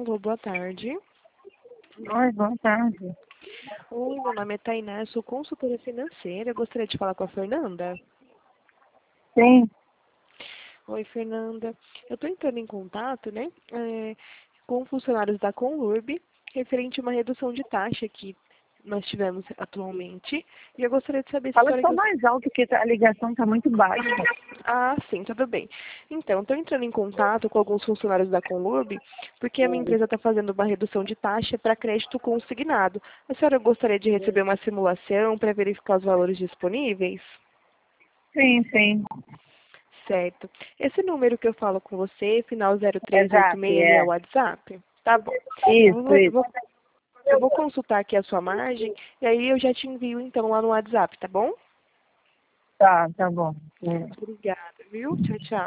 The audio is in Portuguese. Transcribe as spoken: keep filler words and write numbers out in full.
Alô, boa tarde. Oi, boa tarde. Oi, meu nome é Tainá, eu sou consultora financeira. Eu gostaria de falar com a Fernanda. Sim, Oi, Fernanda. Eu estou entrando em contato, né, é, com funcionários da Conlurb, referente a uma redução de taxa que nós tivemos atualmente. E eu gostaria de saber se a fala senhora... só gos- mais alto que a ligação está muito baixa. Ah, sim, tudo bem. Então, estou entrando em contato com alguns funcionários da Conlurb, porque a minha empresa está fazendo uma redução de taxa para crédito consignado. A senhora gostaria de receber uma simulação para verificar os valores disponíveis? Sim, sim. Certo. Esse número que eu falo com você, final zero três oito Exato, seis, ele é o é. WhatsApp? Tá bom. Eu Isso, vou, eu isso. vou, eu vou consultar aqui a sua margem e aí eu já te envio então lá no WhatsApp, tá bom? Tá, tá bom. É. Obrigada, viu? Tchau, tchau.